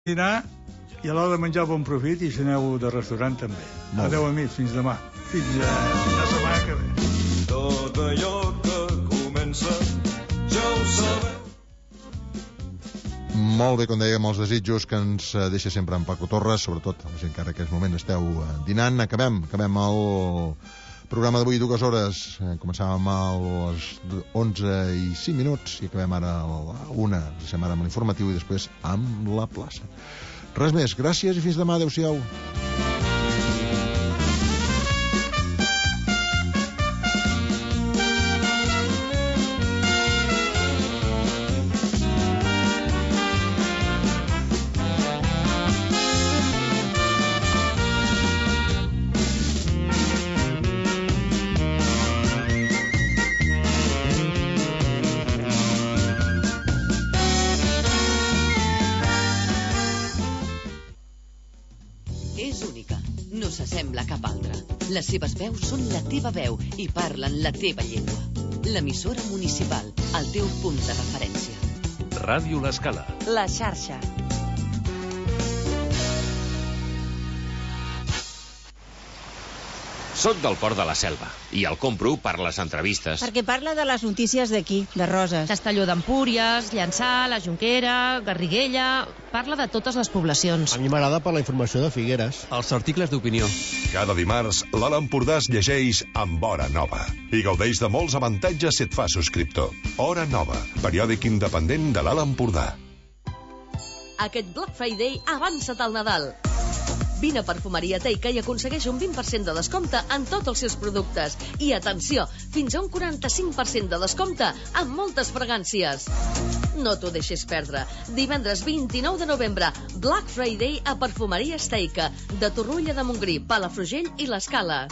dinar i a l'hora de menjar bon profit i si aneu de restaurant també. Adeu amics, fins demà. Fins la setmana que ve. Tot allò que comença ja ho sabeu. Molt bé, com dèiem, els desitjos que ens deixa sempre en Paco Torres, sobretot la gent que ara en aquest moment esteu dinant. Acabem el programa d'avui 2 hores. Començàvem a les 11:05 i acabem ara a la 1. Deixem ara amb l'informatiu i després amb la plaça. Res més, gràcies i fins demà, adeu-siau. S'assembla a cap altra. Les seves veus són la teva veu i parlen la teva llengua. L'emissora municipal, el teu punt de referència. Ràdio L'Escala. La xarxa. Soc del Port de la Selva i el compro per les entrevistes. Perquè parla de les notícies d'aquí, de Roses. Castelló d'Empúries, Llançà, la Jonquera, Garriguella... Parla de totes les poblacions. A mi m'agrada per la informació de Figueres. Els articles d'opinió. Cada dimarts, l'Alt Empordà es llegeix amb Hora Nova i gaudeix de molts avantatges si et fa subscriptor. Hora Nova, periòdic independent de l'Alt Empordà. Aquest Black Friday avança't al Nadal. Vine a Perfumeria Teica i aconsegueix un 20% de descompte en tots els seus productes. I atenció, fins a un 45% de descompte en moltes fragàncies. No t'ho deixis perdre. Divendres 29 de novembre, Black Friday a Perfumeria Teica, de Torroella de Montgrí, Palafrugell i l'Escala.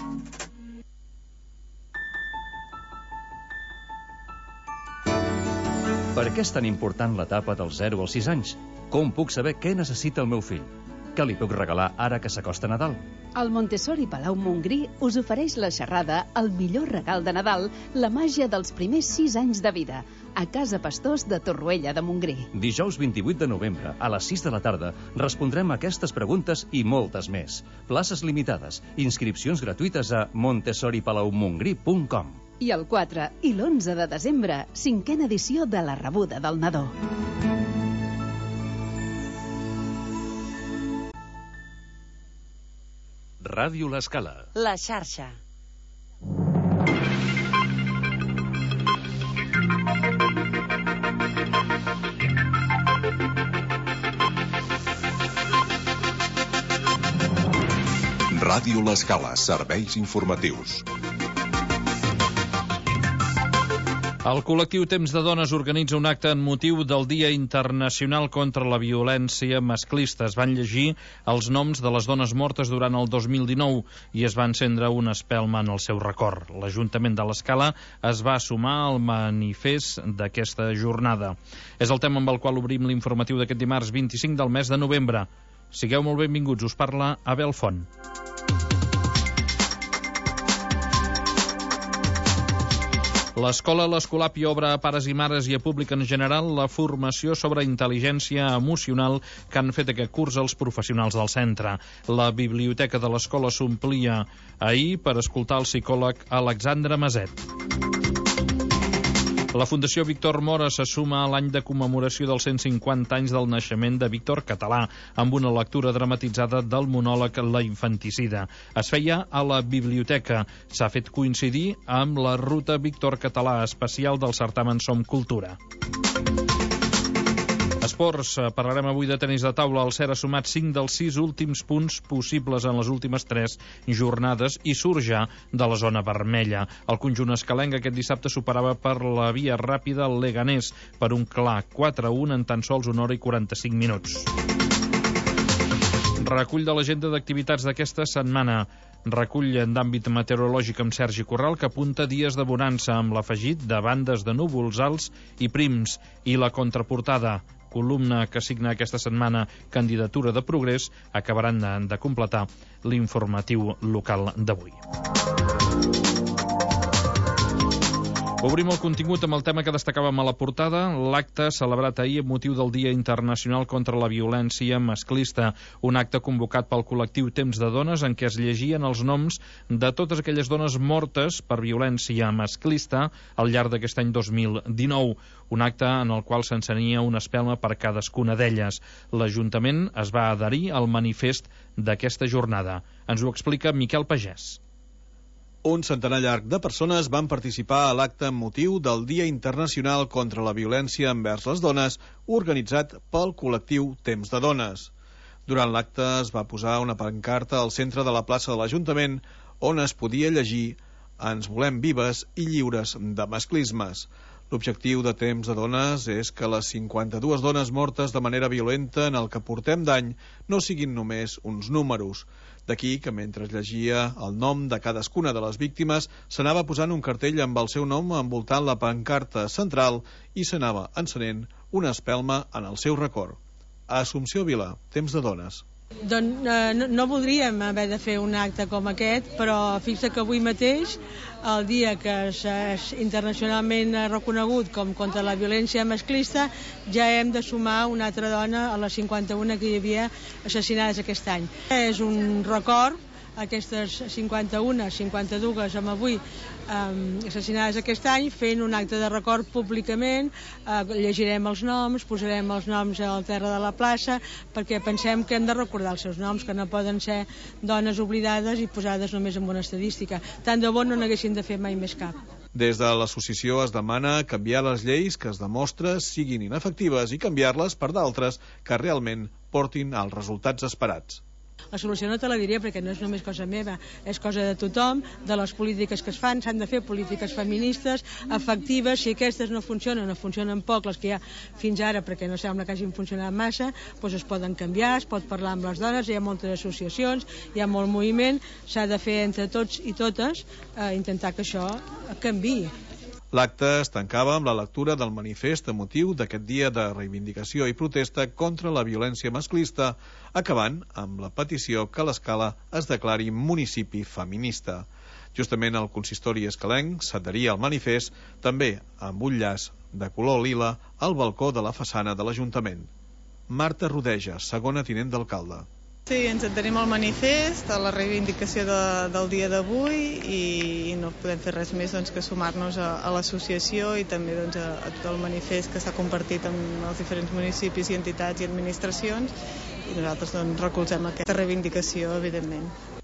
Per què és tan important l'etapa dels 0 als 6 anys? Com puc saber què necessita el meu fill? Què li puc regalar ara que s'acosta Nadal? El Montessori Palau Montgrí us ofereix la xerrada El millor regal de Nadal, la màgia dels primers 6 anys de vida, a Casa Pastors de Torroella de Montgrí. Dijous 28 de novembre, a les 6 de la tarda, respondrem a aquestes preguntes i moltes més. Places limitades, inscripcions gratuïtes a montessoripalaumongrí.com. I el 4 i l'11 de desembre, 5a edició de la rebuda del nadó. Ràdio L'Escala. La xarxa. Ràdio L'Escala, serveis informatius. El col·lectiu Temps de Dones organitza un acte en motiu del Dia Internacional contra la Violència Masclista. Es van llegir els noms de les dones mortes durant el 2019 i es va encendre una espelma en el seu record. L'Ajuntament de l'Escala es va sumar al manifest d'aquesta jornada. És el tema amb el qual obrim l'informatiu d'aquest dimarts 25 del mes de novembre. Sigueu molt benvinguts, us parla Abel Font. L'escola l'Escolapi obre a pares i mares i a públic en general la formació sobre intel·ligència emocional que han fet aquest curs els professionals del centre. La biblioteca de l'escola s'omplia ahir per escoltar el psicòleg Alexandre Maset. La Fundació Víctor Mora se suma a l'any de commemoració dels 150 anys del naixement de Víctor Català, amb una lectura dramatitzada del monòleg La infanticida. Es feia a la biblioteca. S'ha fet coincidir amb la ruta Víctor Català especial del certamen Som Cultura. Esports, parlarem avui de tenis de taula. El SER ha sumat 5 dels 6 últims punts possibles en les últimes 3 jornades i surt ja de la zona vermella. El conjunt escalenc aquest dissabte superava per la via ràpida el Leganés per un clar 4-1 en tan sols 1 hora i 45 minuts. Recull de l'agenda d'activitats d'aquesta setmana. Recull d'àmbit meteorològic amb Sergi Corral, que apunta dies de bonança amb l'afegit de bandes de núvols alts i prims. I la contraportada, columna que signa aquesta setmana Candidatura de Progrés, acabaran de completar l'informatiu local d'avui. Obrim el contingut amb el tema que destacàvem a la portada, l'acte celebrat ahir amb motiu del Dia Internacional contra la Violència Masclista, un acte convocat pel col·lectiu Temps de Dones en què es llegien els noms de totes aquelles dones mortes per violència masclista al llarg d'aquest any 2019, un acte en el qual s'encenia una espelma per cadascuna d'elles. L'Ajuntament es va adherir al manifest d'aquesta jornada. Ens ho explica Miquel Pagès. Un centenar llarg de persones van participar a l'acte amb motiu del Dia Internacional contra la Violència envers les Dones, organitzat pel col·lectiu Temps de Dones. Durant l'acte es va posar una pancarta al centre de la plaça de l'Ajuntament on es podia llegir «Ens volem vives i lliures de masclismes». L'objectiu de Temps de Dones és que les 52 dones mortes de manera violenta en el que portem d'any no siguin només uns números. D'aquí que mentre es llegia el nom de cadascuna de les víctimes s'anava posant un cartell amb el seu nom envoltant la pancarta central i s'anava encenent una espelma en el seu record. A Assumpció Vila, Temps de Dones. Doncs no voldríem haver de fer un acte com aquest, però fixa que avui mateix, el dia que és internacionalment reconegut com contra la violència masclista, ja hem de sumar una altra dona a les 51 que hi havia assassinades aquest any. És un record, aquestes 51, 52 amb avui assassinades aquest any, fent un acte de record públicament, llegirem els noms, posarem els noms al terra de la plaça, perquè pensem que hem de recordar els seus noms, que no poden ser dones oblidades i posades només en una estadística. Tant de bo no n'haguessin de fer mai més cap. Des de l'associació es demana canviar les lleis que es demostra siguin inefectives i canviar-les per d'altres que realment portin als resultats esperats. La solució no te la diré perquè no és només cosa meva, és cosa de tothom, de les polítiques que es fan, s'han de fer polítiques feministes, efectives, si aquestes no funcionen poc, les que hi ha fins ara, perquè no sembla que hagin funcionat massa, doncs es poden canviar, es pot parlar amb les dones, hi ha moltes associacions, hi ha molt moviment, s'ha de fer entre tots i totes, intentar que això canviï. L'acte es tancava amb la lectura del manifest a motiu d'aquest dia de reivindicació i protesta contra la violència masclista, acabant amb la petició que l'Escala es declari municipi feminista. Justament el consistori escalenc s'adheria al manifest, també amb un llaç de color lila al balcó de la façana de l'Ajuntament. Marta Rodeja, segona tinent d'alcalde. Sí, ens adherim al manifest, a la reivindicació del dia d'avui i no podem fer res més que sumar-nos a l'associació i també a tot el manifest que s'ha compartit amb els diferents municipis i entitats i administracions i nosaltres recolzem aquesta reivindicació, evidentment.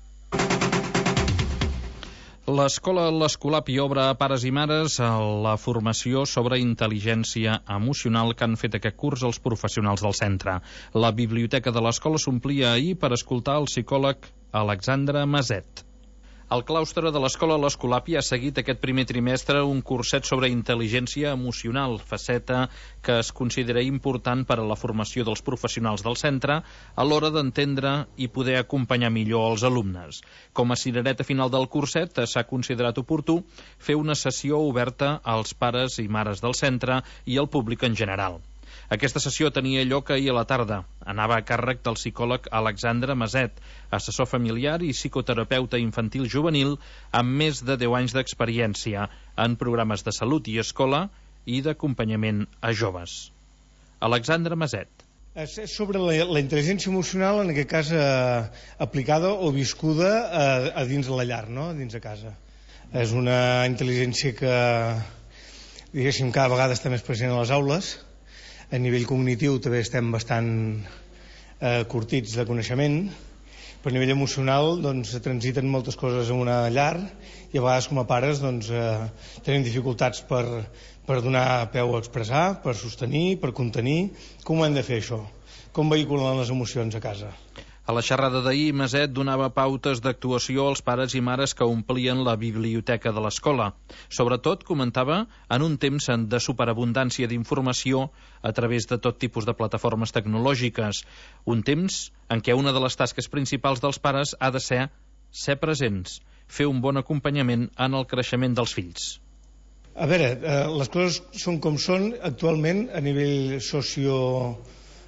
L'Escola l'Escolapi obre a pares i mares la formació sobre intel·ligència emocional que han fet aquest curs els professionals del centre. La biblioteca de l'escola s'omplia ahir per escoltar el psicòleg Alexandre Maset. El claustre de l'Escola l'Escolapi ha seguit aquest primer trimestre un curset sobre intel·ligència emocional, faceta que es considera important per a la formació dels professionals del centre a l'hora d'entendre i poder acompanyar millor els alumnes. Com a cirereta final del curset s'ha considerat oportú fer una sessió oberta als pares i mares del centre i al públic en general. Aquesta sessió tenia lloc ahir a la tarda. Anava a càrrec del psicòleg Alexandre Maset, assessor familiar i psicoterapeuta infantil juvenil amb més de 10 anys d'experiència en programes de salut i escola i d'acompanyament a joves. Alexandre Maset. És sobre la intel·ligència emocional, en aquest cas aplicada o viscuda a dins de la llar, no? A dins de casa. És una intel·ligència que, diguéssim, cada vegada està més present a les aules. A nivell cognitiu també estem bastant curtits de coneixement, però a nivell emocional transiten moltes coses en una llar i a vegades com a pares tenim dificultats per donar peu a expressar, per sostenir, per contenir. Com ho hem de fer això? Com vehiculen les emocions a casa? A la xerrada d'ahir, Maset donava pautes d'actuació als pares i mares que omplien la biblioteca de l'escola. Sobretot, comentava, en un temps de superabundància d'informació a través de tot tipus de plataformes tecnològiques. Un temps en què una de les tasques principals dels pares ha de ser presents, fer un bon acompanyament en el creixement dels fills. A veure, les coses són com són actualment a nivell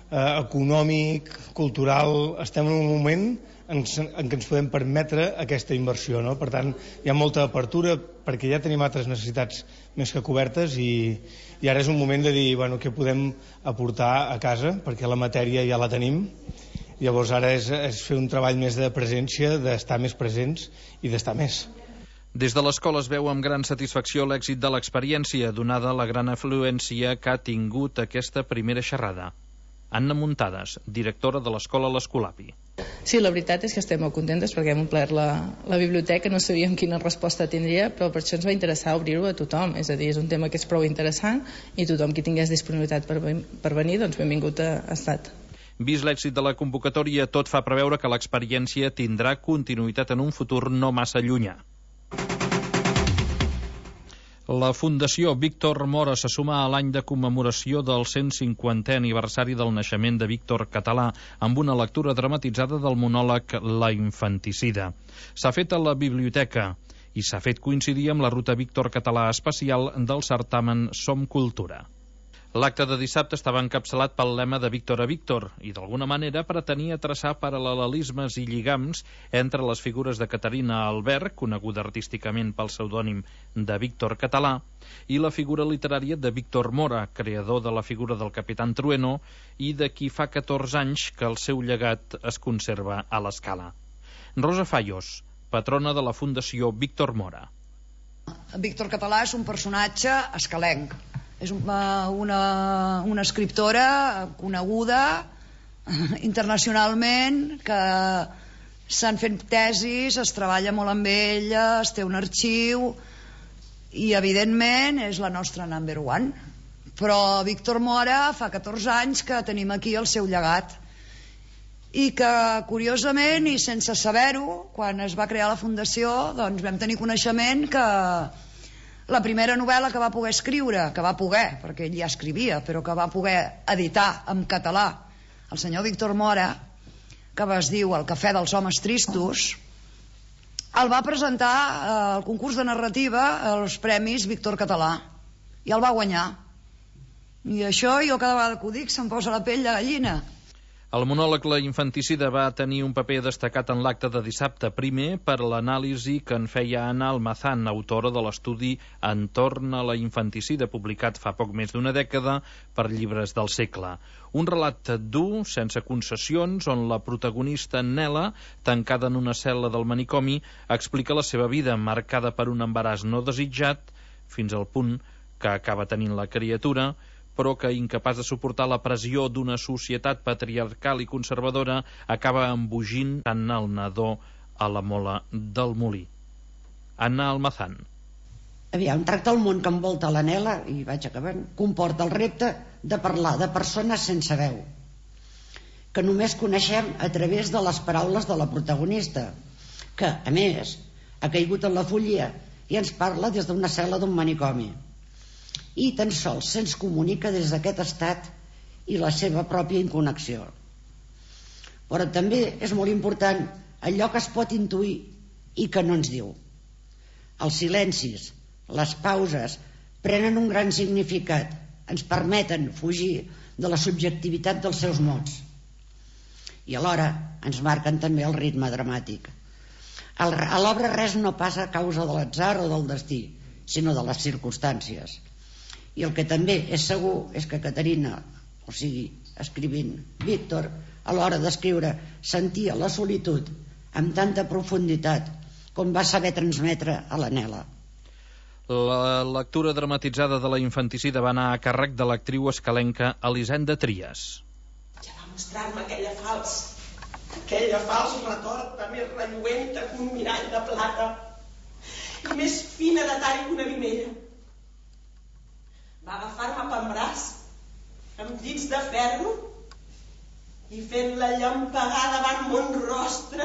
econòmic, cultural, estem en un moment en què ens podem permetre aquesta inversió, no? Per tant, hi ha molta apertura perquè ja tenim altres necessitats més que cobertes i ara és un moment de dir, bueno, què podem aportar a casa, perquè la matèria ja la tenim. Llavors ara és fer un treball més de presència, d'estar més presents i d'estar més. Des de l'escola es veu amb gran satisfacció l'èxit de l'experiència, donada la gran afluència que ha tingut aquesta primera xerrada. Anna Muntades, directora de l'escola L'Escolapi. Sí, la veritat és que estem molt contentes perquè hem omplert la biblioteca, no sabíem quina resposta tindria, però per això ens va interessar obrir-ho a tothom, és a dir, és un tema que és prou interessant i tothom qui tingués disponibilitat per venir, doncs benvingut ha estat. Vist l'èxit de la convocatòria, tot fa preveure que l'experiència tindrà continuïtat en un futur no massa llunyà. La Fundació Víctor Mora se suma a l'any de commemoració del 150è aniversari del naixement de Víctor Català amb una lectura dramatitzada del monòleg La infanticida. S'ha fet a la biblioteca i s'ha fet coincidir amb la ruta Víctor Català especial del certamen Som Cultura. L'acte de dissabte estava encapçalat pel lema de Víctor a Víctor i, d'alguna manera, pretenia traçar paral·lelismes i lligams entre les figures de Caterina Albert, coneguda artísticament pel pseudònim de Víctor Català, i la figura literària de Víctor Mora, creador de la figura del Capitán Trueno i de qui fa 14 anys que el seu llegat es conserva a l'Escala. Rosa Fallos, patrona de la Fundació Víctor Mora. Víctor Català és un personatge escalenc. És una escriptora coneguda internacionalment, que s'han fet tesis, es treballa molt amb ella, es té un arxiu i evidentment és la nostra number one. Però Víctor Mora fa 14 anys que tenim aquí el seu llegat i que curiosament i sense saber-ho, quan es va crear la fundació, doncs vam tenir coneixement que la primera novel·la que va poder escriure, perquè ell ja escrivia, però que va poder editar en català el senyor Víctor Mora, que es diu El cafè dels homes tristos, el va presentar al concurs de narrativa als Premis Víctor Català i el va guanyar. I això, jo cada vegada que ho dic, se'm posa la pell de gallina. El monòleg La infanticida va tenir un paper destacat en l'acte de dissabte, primer per l'anàlisi que en feia Ana Almazán, autora de l'estudi Entorn a la infanticida, publicat fa poc més d'una dècada per Llibres del Segle. Un relat dur, sense concessions, on la protagonista Nela, tancada en una cel·la del manicomi, explica la seva vida, marcada per un embaràs no desitjat, fins al punt que acaba tenint la criatura, però que, incapaç de suportar la pressió d'una societat patriarcal i conservadora, acaba embogint tant el nadó a la mola del molí. Anna Almazán. Aviam, tracta el món que envolta la Nela, i vaig acabant, comporta el repte de parlar de persones sense veu, que només coneixem a través de les paraules de la protagonista, que, a més, ha caigut en la follia i ens parla des d'una cel·la d'un manicomi. I tan sols se'ns comunica des d'aquest estat i la seva pròpia inconnexió. Però també és molt important allò que es pot intuir i que no ens diu. Els silencis, les pauses, prenen un gran significat, ens permeten fugir de la subjectivitat dels seus mots. I alhora ens marquen també el ritme dramàtic. A l'obra res no passa a causa de l'atzar o del destí, sinó de les circumstàncies. I el que també és segur és que Caterina, o sigui, escrivint Víctor, a l'hora d'escriure, sentia la solitud amb tanta profunditat com va saber transmetre a la Nela. La lectura dramatitzada de La infanticida va anar a càrrec de l'actriu escalenca Elisenda Trias. Ja va mostrar-me aquella fals retorta més relluenta que un mirall de plata i més fina de tall que una vinella. Va agafar-me pel braç, amb dits de ferro, i fent-la llampegar davant mon rostre.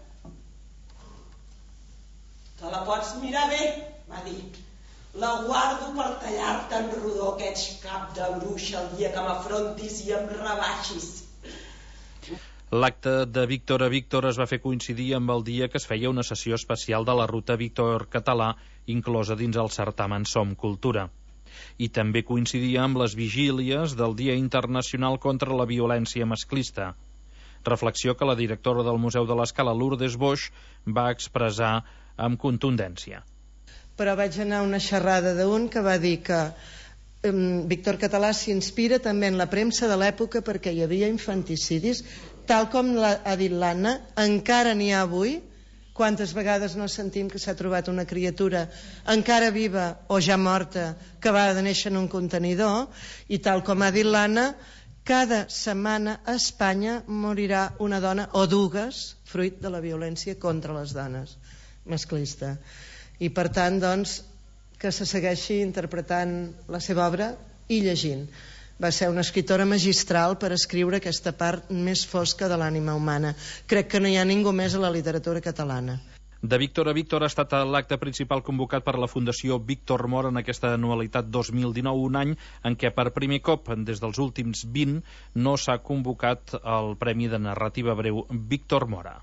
Te la pots mirar bé, va dir. La guardo per tallar-te en rodó que ets cap de bruixa el dia que m'afrontis i em rebaixis. L'acte de Víctor a Víctor es va fer coincidir amb el dia que es feia una sessió especial de la ruta Víctor Català, inclosa dins el certamen Som Cultura. i també coincidia amb les vigílies del Dia Internacional contra la Violència Masclista. Reflexió que la directora del Museu de l'Escala, Lourdes Boix, va expressar amb contundència. Però vaig anar a una xerrada d'un que va dir que Víctor Català s'inspira també en la premsa de l'època perquè hi havia infanticidis, tal com ha dit l'Anna, encara n'hi ha avui. Quantes vegades no sentim que s'ha trobat una criatura encara viva o ja morta que va de néixer en un contenidor, i tal com ha dit l'Anna, cada setmana a Espanya morirà una dona o dues fruit de la violència contra les dones masclista. I per tant, doncs, que se segueixi interpretant la seva obra i llegint. Va ser una escriptora magistral per escriure aquesta part més fosca de l'ànima humana. Crec que no hi ha ningú més a la literatura catalana. De Víctor a Víctor ha estat l'acte principal convocat per la Fundació Víctor Mora en aquesta anualitat 2019, un any en què per primer cop, des dels últims 20, no s'ha convocat el Premi de Narrativa Breu Víctor Mora.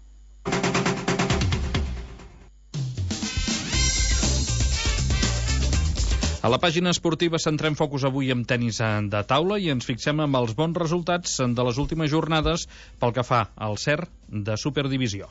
A la pàgina esportiva centrem focus avui amb tenis de taula i ens fixem amb els bons resultats de les últimes jornades pel que fa al CER de Superdivisió.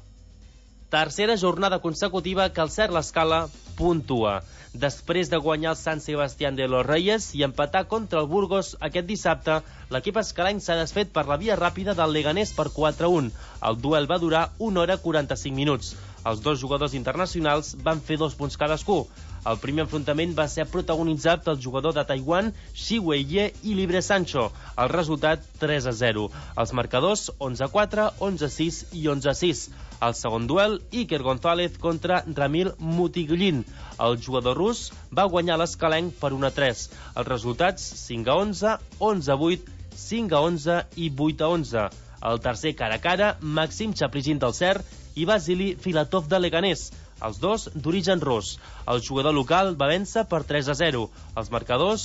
Tercera jornada consecutiva que el CER l'Escala puntua. Després de guanyar el Sant Sebastián de los Reyes i empatar contra el Burgos aquest dissabte, l'equip escalany s'ha desfet per la via ràpida del Leganés per 4-1. El duel va durar 1 hora 45 minuts. Els dos jugadors internacionals van fer 2 punts cadascú. El primer enfrontament va ser protagonitzat pel jugador de Taiwan, Xi Weiyue i Libre Sancho. El resultat 3-0. Els marcadors 11-4, 11-6 i 11-6. El segon duel, Iker González contra Ramil Mutigullin. El jugador rus va guanyar l'escalenc per 1-3. Els resultats 5-11, 11-8, 5-11 i 8-11. El tercer cara a cara, Maxim Chaplygin del CER i Vasily Filatov de Leganés, els dos d'origen rus. El jugador local va vèncer per 3-0. Els marcadors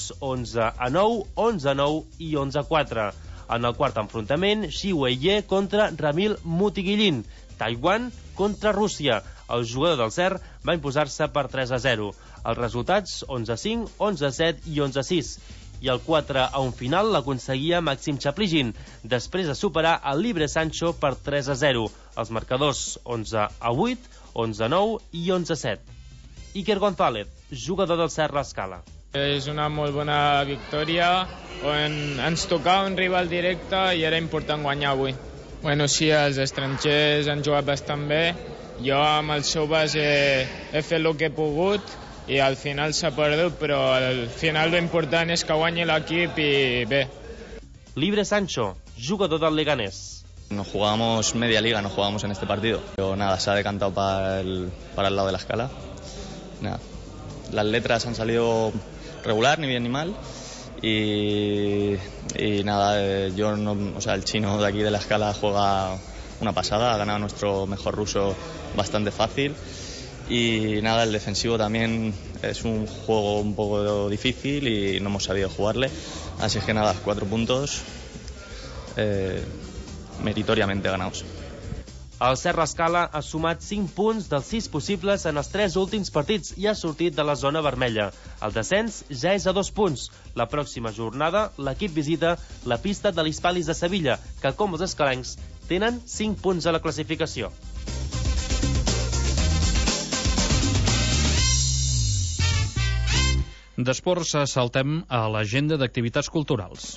11-9, 11-9 i 11-4. En el quart enfrontament, Xi Weiyue contra Ramil Mutigullin. Taiwan contra Rússia. El jugador del CER va imposar-se per 3-0. Els resultats 11-5, 11-7 i 11-6. I el 4-1 final l'aconseguia Maxim Chaplygin, després de superar el Libre Sancho per 3-0. Els marcadors 11-8, 11-9 i 11-7. Iker González, jugador del CER l'Escala. És una molt bona victòria on ens tocava un rival directe i era important guanyar avui. Bueno, sí, els estrangers han jugat bastant bé. Jo amb els joves he fet el que he pogut i al final s'ha perdut, però al final lo important és que guanyi l'equip i bé. Libre Sancho, jugador del Leganés. Nos jugábamos media liga, no jugábamos en este partido. Pero nada, se ha decantado para el lado de la Escala. Nada. Las letras han salido regular, ni bien ni mal. Y nada, yo no, o sea, el chino de aquí de la Escala juega una pasada, ha ganado nuestro mejor ruso bastante fácil. Y nada, el defensivo también es un juego un poco difícil y no hemos sabido jugarle. Así es que nada, 4 puntos meritoriamente ganados. El CER l'Escala ha sumat 5 punts dels 6 possibles en els 3 últims partits i ha sortit de la zona vermella. El descens ja és a 2 punts. La pròxima jornada l'equip visita la pista de l'Hispalis de Sevilla, que com els escalencs tenen 5 punts a la classificació. D'esports saltem a l'agenda d'activitats culturals.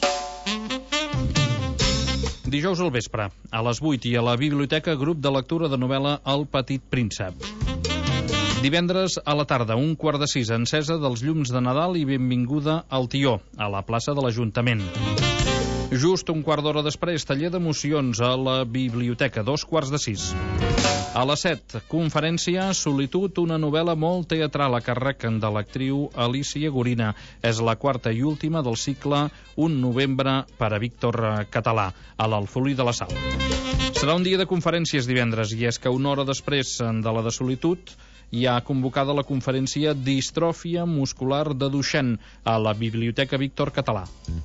Dijous al vespre, a les 8 i a la biblioteca, grup de lectura de novel·la El Petit Príncep. Divendres a la tarda, 5:15, encesa dels llums de Nadal i benvinguda al Tió, a la plaça de l'Ajuntament. Just un quart d'hora després, taller d'emocions a la biblioteca, 5:45. A les 7, conferència Solitud, una novel·la molt teatral a càrrec de l'actriu Alicia Gorina. És la quarta i última del cicle Un novembre per a Víctor Català, a l'Alfolí de la Sal. Serà un dia de conferències divendres, i és que una hora després de la de Solitud hi ha convocada la conferència Distròfia muscular de Duchenne a la Biblioteca Víctor Català.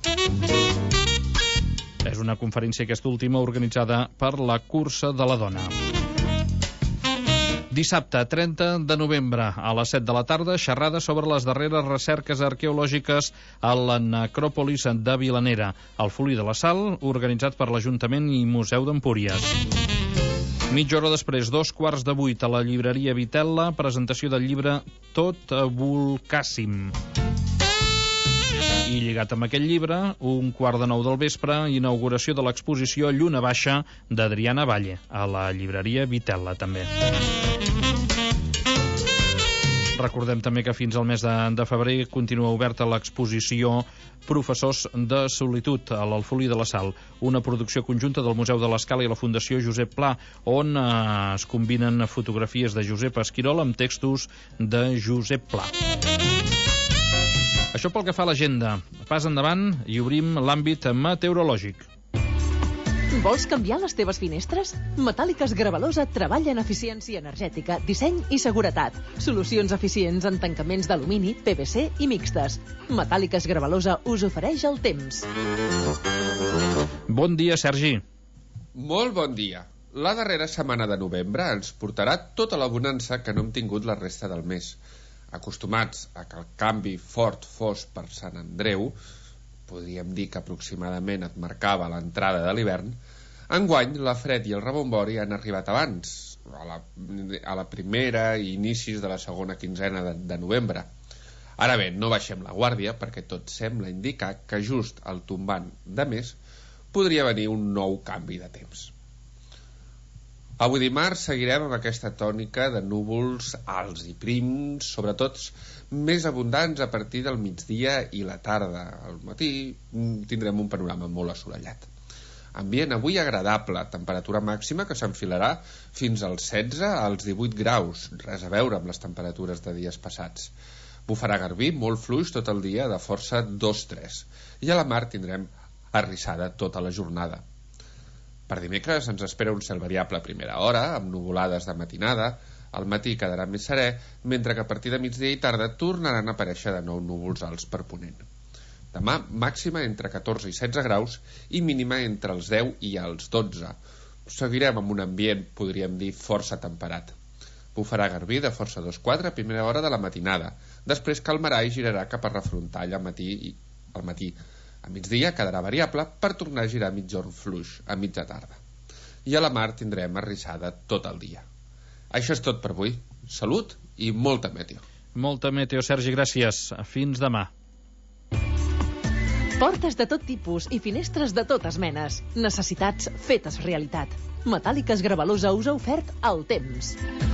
És una conferència, aquesta última, organitzada per la Cursa de la Dona. Dissabte, 30 de novembre, a les 7 de la tarda, xerrada sobre les darreres recerques arqueològiques a la necròpolis de Vilanera, al Folí de la Sal, organitzat per l'Ajuntament i Museu d'Empúries. Mitja hora després, 7:45, a la llibreria Vitella, presentació del llibre Tot Volcàssim. I lligat amb aquest llibre, 8:45 del vespre, inauguració de l'exposició Lluna Baixa d'Adriana Valle, a la llibreria Vitella també. Recordem també que fins al mes de febrer continua oberta l'exposició Professors de Solitud a l'Alfolí de la Sal, una producció conjunta del Museu de l'Escala i la Fundació Josep Pla, on es combinen fotografies de Josep Esquirol amb textos de Josep Pla. Això pel que fa a l'agenda. Pas endavant i obrim l'àmbit meteorològic. Vols canviar les teves finestres? Metàl·liques Gravalosa treballa en eficiència energètica, disseny i seguretat. Solucions eficients en tancaments d'alumini, PVC i mixtes. Metàl·liques Gravalosa us ofereix el temps. Bon dia, Sergi. Molt bon dia. La darrera setmana de novembre ens portarà tota la bonança que no hem tingut la resta del mes. Acostumats a que el canvi fort fos per Sant Andreu, podríem dir que aproximadament et marcava l'entrada de l'hivern, enguany la fred i el rebombori han arribat abans, a la primera i inicis de la segona quinzena de novembre. Ara bé, no baixem la guàrdia perquè tot sembla indicar que just al tombant de mes podria venir un nou canvi de temps. Avui dimarts seguirem amb aquesta tònica de núvols alts i prims, sobretot més abundants a partir del migdia i la tarda. Al matí tindrem un panorama molt assolellat. Ambient avui agradable, temperatura màxima que s'enfilarà fins als 16 als 18 graus, res a veure amb les temperatures de dies passats. Bufarà garbí molt fluix tot el dia de força 2-3 i a la mar tindrem arrissada tota la jornada. Per dimecres ens espera un cel variable a primera hora, amb nuvolades de matinada. Al matí quedarà més serè, mentre que a partir de migdia i tarda tornaran a aparèixer de nou núvols alts per ponent. Demà, màxima entre 14 i 16 graus i mínima entre els 10 i els 12. Seguirem amb un ambient, podríem dir, força temperat. Bufarà garbí de força 2-4 a primera hora de la matinada. Després calmarà i girarà cap a refrontall al matí. A migdia quedarà variable per tornar a girar migjorn fluix a mitja tarda. I a la mar tindrem arrissada tot el dia. Això és tot per avui. Salut i molta meteo. Molta meteo, Sergi, gràcies. Fins demà. Portes de tot tipus i finestres de totes menes. Necessitats fetes realitat. Metàl·liques Gravalosa us ha ofert el temps.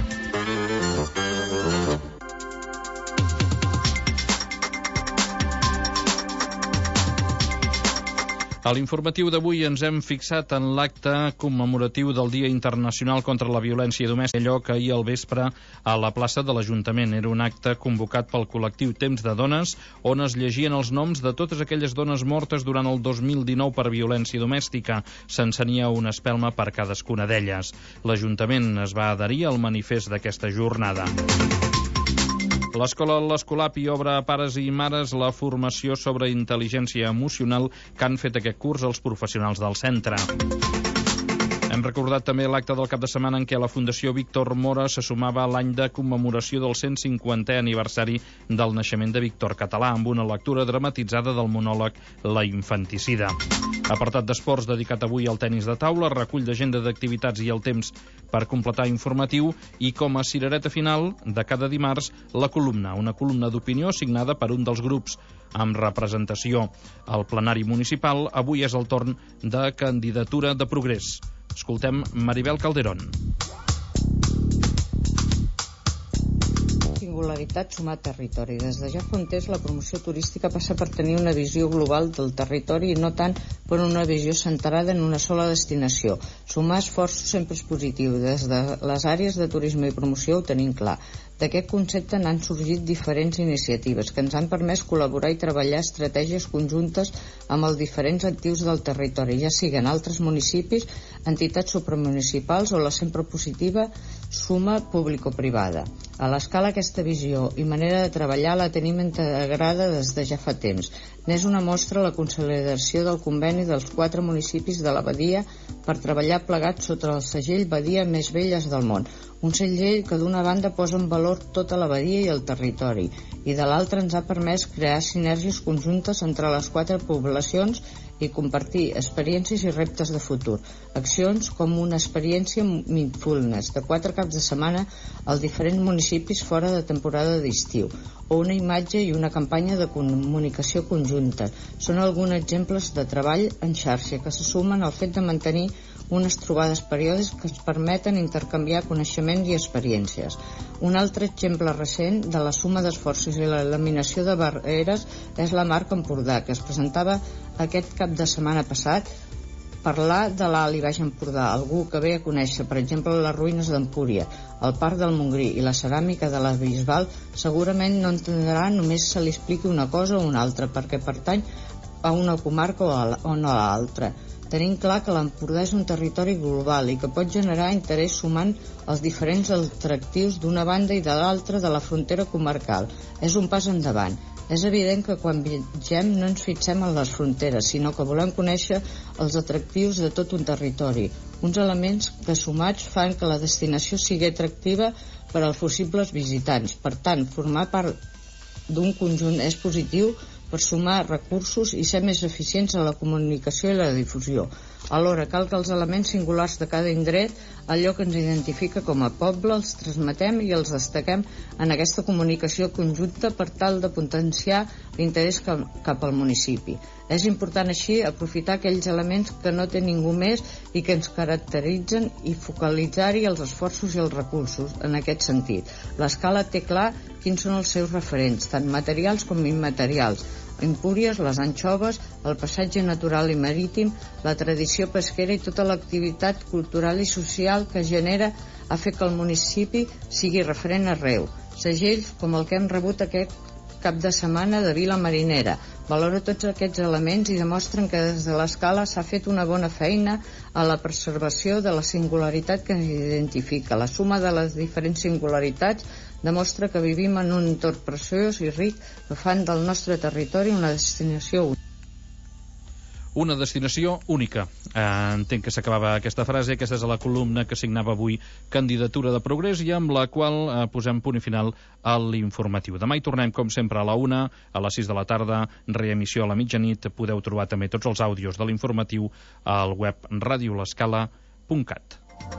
A l'informatiu d'avui ens hem fixat en l'acte commemoratiu del Dia Internacional contra la Violència Domèstica, allò que ahir al vespre a la plaça de l'Ajuntament. Era un acte convocat pel col·lectiu Temps de Dones, on es llegien els noms de totes aquelles dones mortes durant el 2019 per violència domèstica. S'encenia una espelma per cadascuna d'elles. L'Ajuntament es va adherir al manifest d'aquesta jornada. L'Escola L'Escolapi obre a pares i mares la formació sobre intel·ligència emocional que han fet aquest curs els professionals del centre. Hem recordat també l'acte del cap de setmana en què la Fundació Víctor Mora se sumava a l'any de commemoració del 150è aniversari del naixement de Víctor Català, amb una lectura dramatitzada del monòleg La infanticida. Apartat d'esports dedicat avui al tenis de taula, recull d'agenda d'activitats i el temps per completar informatiu i com a cirereta final de cada dimarts la columna, una columna d'opinió signada per un dels grups amb representació al plenari municipal. Avui és el torn de Candidatura de Progrés. Escoltem Maribel Calderón. Singularitat sumar territori. Des de ja fa un temps la promoció turística passa per tenir una visió global del territori i no tant per una visió centrada en una sola destinació. Sumar esforços sempre és positiu. Des de les àrees de turisme i promoció ho tenim clar. D'aquest concepte n'han sorgit diferents iniciatives que ens han permès col·laborar i treballar estratègies conjuntes amb els diferents actius del territori, ja siguen altres municipis, entitats supramunicipals o la sempre positiva suma público-privada. A l'Escala aquesta visió i manera de treballar la tenim integrada des de ja fa temps. N'és una mostra la consolidació del conveni dels 4 municipis de la Badia per treballar plegats sota el segell Badia Més Belles del Món. Un segell que d'una banda posa en valor tota la badia i el territori i de l'altra ens ha permès crear sinergies conjuntes entre les 4 poblacions i compartir experiències i reptes de futur. Accions com una experiència mindfulness de 4 caps de setmana als diferents municipis fora de temporada d'estiu o una imatge i una campanya de comunicació conjunta. Són alguns exemples de treball en xarxa que se sumen al fet de mantenir unes trobades periòdiques que ens permeten intercanviar coneixements i experiències. Un altre exemple recent de la suma d'esforços i l'eliminació de barreres és la marca Empordà, que es presentava aquest cap de setmana passat. Parlar de l'Alt i Baix Empordà, algú que ve a conèixer, per exemple, les ruïnes d'Empúria, el Parc del Montgrí i la ceràmica de la Bisbal, segurament no entendrà només se li expliqui una cosa o una altra, perquè pertany a una comarca o no a l'altra. Tenim clar que l'Empordà és un territori global i que pot generar interès sumant els diferents atractius d'una banda i de l'altra de la frontera comarcal. És un pas endavant. És evident que quan viatgem no ens fixem en les fronteres, sinó que volem conèixer els atractius de tot un territori. Uns elements que sumats fan que la destinació sigui atractiva per als possibles visitants. Per tant, formar part d'un conjunt és positiu per sumar recursos i ser més eficients en la comunicació i la difusió. Alhora, cal que els elements singulars de cada indret, allò que ens identifica com a poble, els transmetem i els destaquem en aquesta comunicació conjunta per tal de potenciar l'interès cap al municipi. És important així aprofitar aquells elements que no té ningú més i que ens caracteritzen i focalitzar-hi els esforços i els recursos en aquest sentit. L'Escala té clar quins són els seus referents, tant materials com immaterials. Empúries, les anxoves, el passatge natural i marítim, la tradició pesquera i tota l'activitat cultural i social que genera ha fet que el municipi sigui referent arreu. Segells com el que hem rebut aquest cap de setmana de Vila Marinera valora tots aquests elements i demostren que des de l'Escala s'ha fet una bona feina a la preservació de la singularitat que ens identifica. La suma de les diferents singularitats demostra que vivim en un entorn preciós i ric que fan del nostre territori una destinació única. Una destinació única. Entenc que s'acabava aquesta frase. Aquesta és la columna que signava avui Candidatura de Progrés i amb la qual posem punt i final a l'informatiu. Demà hi tornem, com sempre, a la 1, a les 6 de la tarda, reemissió a la mitjanit. Podeu trobar també tots els àudios de l'informatiu al web radiolescala.cat.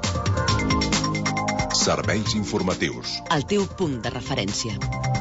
Serveis informatius. El teu punt de referència.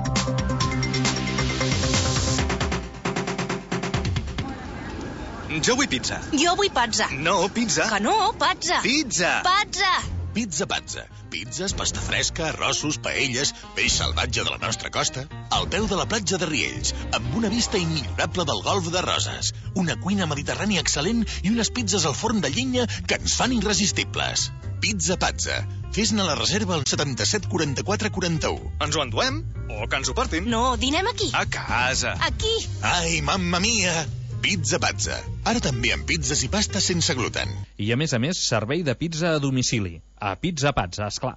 Jo vull pizza. Jo vull pazza. No, pizza. Que no, pazza. Pizza. Pazza. Pizza Pazza. Pizzas, pasta fresca, arrossos, paelles, peix salvatge de la nostra costa. Al peu de la platja de Riells, amb una vista immillorable del golf de Roses. Una cuina mediterrània excel·lent i unes pizzas al forn de llenya que ens fan irresistibles. Pizza Pazza. Fes-ne la reserva al 77 44 41. Ens ho enduem? O que ens ho portin? No, dinem aquí. A casa. Aquí. Ai, mamma mia! Pizza Pazza. Ara també amb pizzas i pastes sense gluten. I a més, servei de pizza a domicili. A Pizza Pazza, esclar.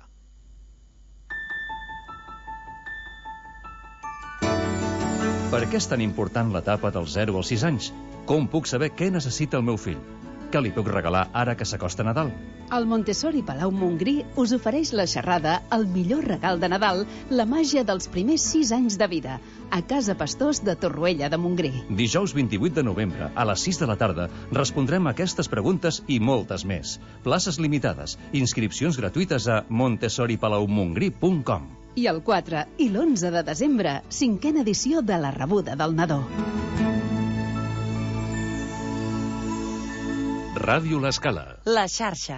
Per què és tan important l'etapa dels 0 als 6 anys? Com puc saber què necessita el meu fill? Què li puc regalar ara que s'acosta Nadal? El Montessori Palau Montgrí us ofereix la xerrada El millor regal de Nadal, la màgia dels primers 6 anys de vida, a Casa Pastors de Torroella de Montgrí. Dijous 28 de novembre, a les 6 de la tarda, respondrem a aquestes preguntes i moltes més. Places limitades, inscripcions gratuïtes a montessoripalaumongrí.com. I el 4 i l'11 de desembre, 5a edició de la rebuda del nadó. Ràdio L'Escala. La xarxa.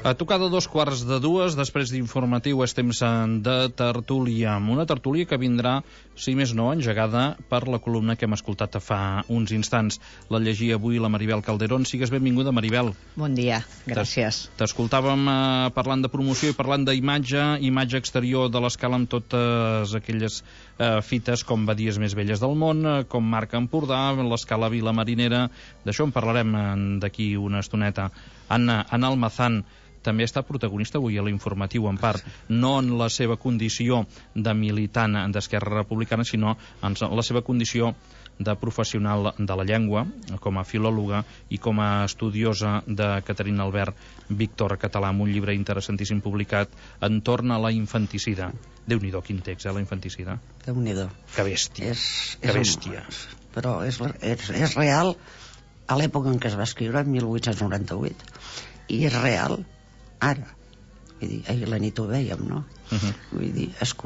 A tocar de 2:15, després d'informatiu és temps de tertúlia, amb una tertúlia que vindrà, si més no, engegada per la columna que hem escoltat fa uns instants. La llegia avui la Maribel Calderón. Sigues benvinguda, Maribel. Bon dia, gràcies. T'escoltàvem parlant de promoció i parlant imatge exterior de l'Escala amb totes aquelles fites com Badies més belles del món, com Marc Empordà, l'Escala Vila Marinera. D'això en parlarem d'aquí una estoneta. Anna Almazán també està protagonista avui a l'informatiu, en part, no en la seva condició de militant d'Esquerra Republicana, sinó en la seva condició de professional de la llengua, com a filòloga i com a estudiosa de Caterina Albert, Víctor Català, amb un llibre interessantíssim publicat entorn a la infanticida. Déu-n'hi-do, quin text, la infanticida. Déu-n'hi-do. Que bèstia. Que bèstia. Però és real a l'època en què es va escriure, en 1898, i és real ara. Vull dir, ahir la nit ho vèiem, no? Vull dir, es